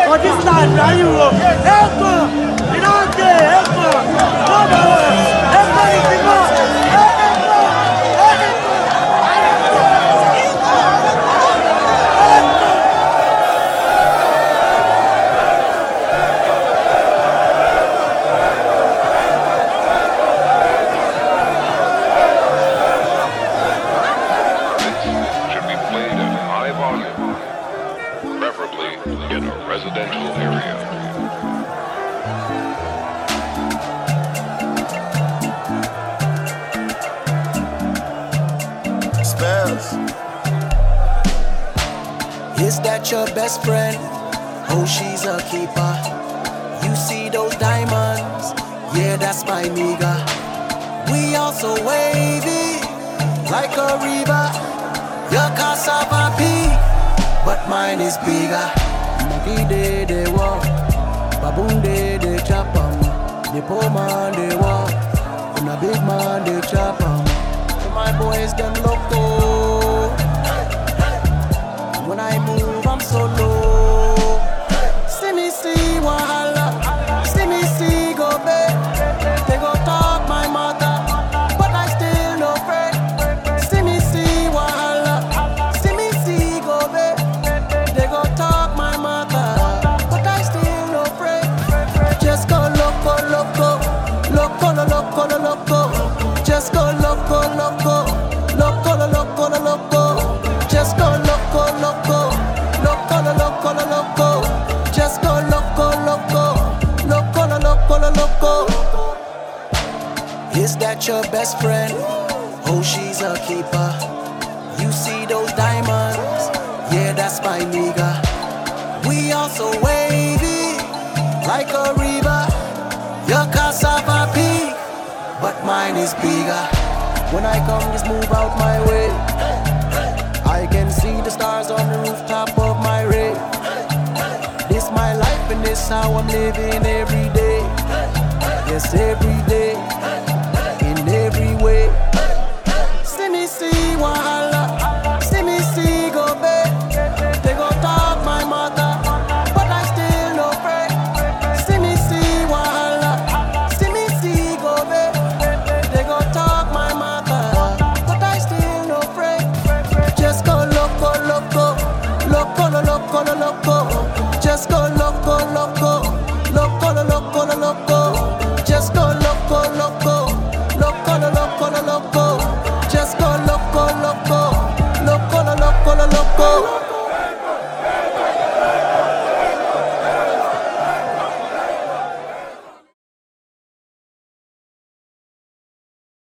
for this land, na you o. Eko, you don dey, Eko, no matter, Eko is the man. Should be played at high volume, preferably in a residential area. Spells. Is that your best friend? Oh, she's a keeper. You see those diamonds? Yeah, that's my nigga. We also wavy like a river. Your cassava big, but mine is bigger. Monkey day they walk, baboon day they chop 'em. The poor man they walk, and a big man they chop 'em. My boys them loco. When I move I'm so low. See me see wahala, see me see go back. They go talk my mother, but I still no afraid. See me see wahala, see me see go back. They go talk my mother, but I still no afraid. Just go loco, loco, loco, loco, loco. Just go loco, loco, loco, loco, loco. Just go loco, loco, loco, loco, loco. Just go loco, loco, loco, loco, loco. Is that your best friend? Oh, she's a keeper. You see those diamonds? Yeah, that's my nigga. We also wavy like a river. Your cassava big, but mine is bigger. When I come, just move out my way. I can see the stars on the rooftop of my ray. This my life and this how I'm living every day. Yes, every day, in every way. See me see wahala, see me see go back. They go talk my mother, but I still no afraid. See me see wahala, see me see go back. They go talk my mother, but I still no afraid. Just go loco, loco, loco, loco, loco. Just go loco, loco, loco, loco, loco. Just go loco, loco.